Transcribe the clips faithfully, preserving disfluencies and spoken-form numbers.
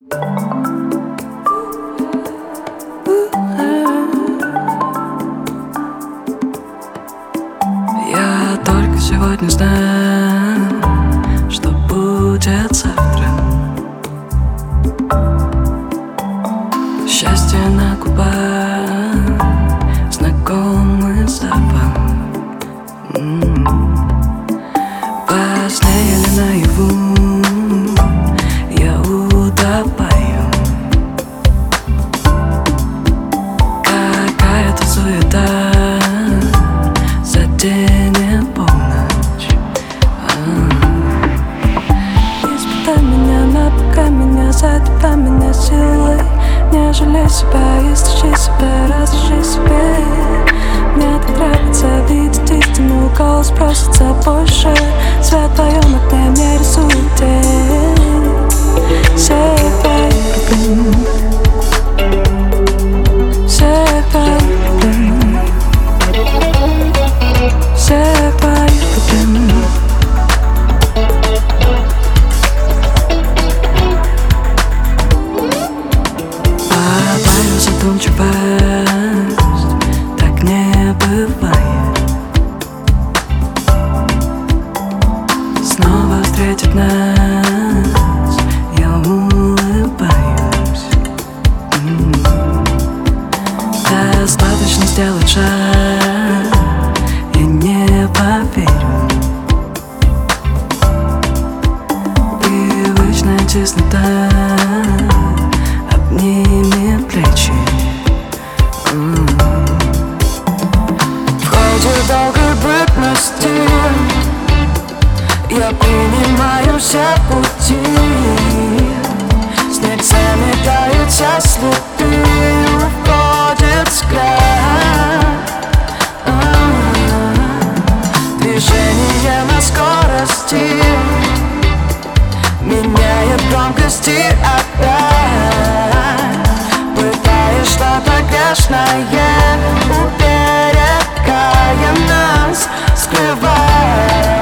Я только сегодня знаю, что будет завтра. Счастье на губах, знакомый запах. М-м. Во сне или наяву я утопаю. Какая-то суета заденет полночь. Испытай меня, напугай меня, задевай меня силой. Не жалей себя, истощи себя, разреши себе. Мне так нравится видеть истину, голос просится больше. Свет в твоем окне мне рисует день. Всех твоих проблем, всех твоих проблем, всех твоих проблем. Твою задумчивость так не бывает. Снова встретить нас я улыбаюсь. М-м. Достаточно сделать шаг, я не поверю. Привычная теснота обнимет плечи. М-м. В ходе долгой бытности я принимаю все пути. Снег заметает все следы, уходит взгляд. Движение на скорости меняет громкости опять. Пытаясь что-то грешное, уберегая нас, скрывая.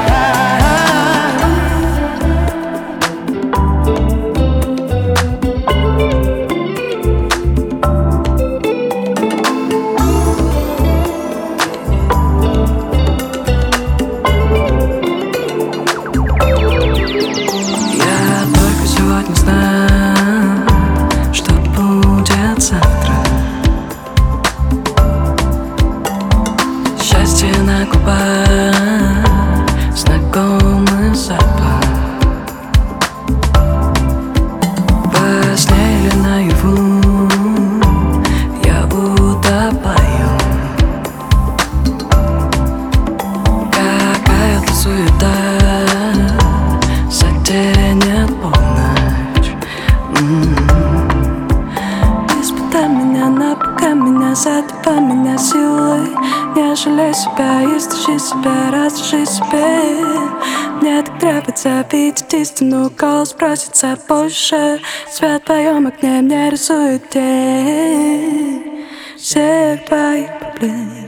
Не знаю, что будет завтра. Счастье на губах, знакомый запах. Во сне или наяву я утопаю. Какая-то суета заденет полночь. Испытай меня, напугай меня, задевай меня силой. Не жалей себя, истощи себя, разреши себе. Мне так нравится видеть истину, голос просится больше. Свет в твоем окне мне рисует день всех твоих проблем.